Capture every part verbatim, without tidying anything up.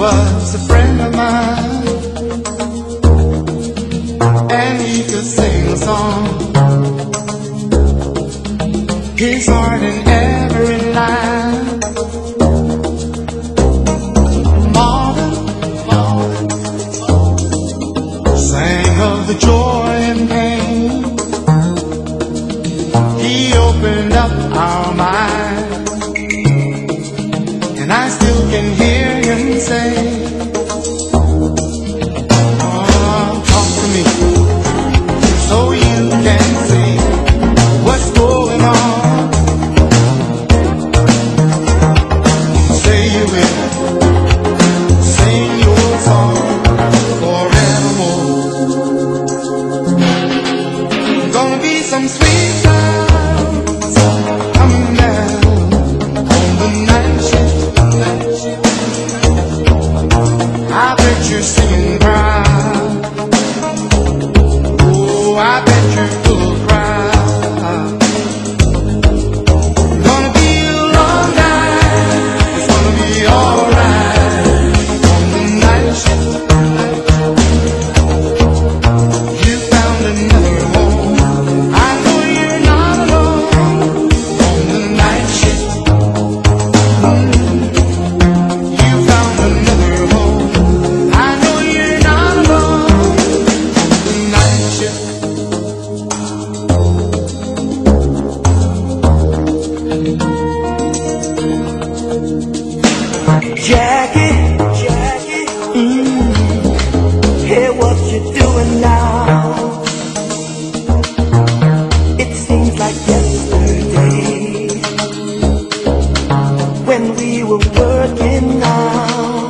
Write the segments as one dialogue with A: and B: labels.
A: was a friend of mine, and he could sing a song. His heart in every line. Marvin, Marvin sang of the joy and pain. He opened up our minds, and I still can hear him say, oh, talk to me so you can see what's going on. Say you will sing your song forevermore. Gonna be some sweet sounds coming down on the night shift. I bet you're singing proud. Oh, I bet you're full of pride. Gonna be a long night. It's gonna be alright on the night shift. You found another home. I know you're not alone on the night shift. Mm. You found another home. I know you're not alone on the night shift.
B: Jackie, Jackie, mm, hey, what you doing now? It seems like yesterday when we were working out.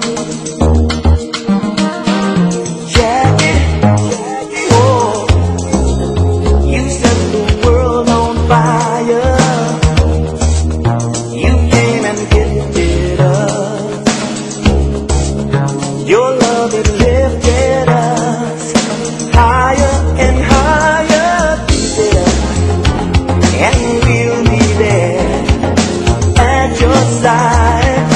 B: Jackie, Jackie, oh, you set the world on fire. You came and gifted us. Your love, it lifted us higher and higher, yeah. And we'll be there at your side.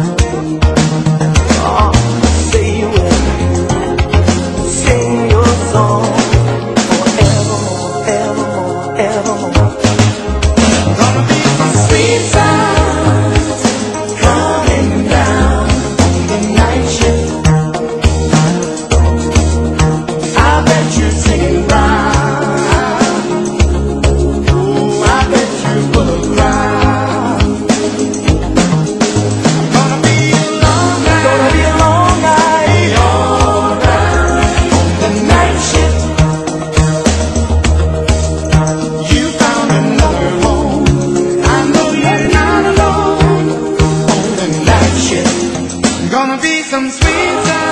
B: Oh, say you will sing your song forevermore, evermore, evermore.
A: Gonna be some sweet sounds coming down on the night shift. I bet you're singing proud. Oh, I bet you're full of pride. Gonna be a long night.
B: Gonna be a long night.
A: Be alright on the night shift. You found another home. I know you're not alone on the night shift. Gonna be some sweet time.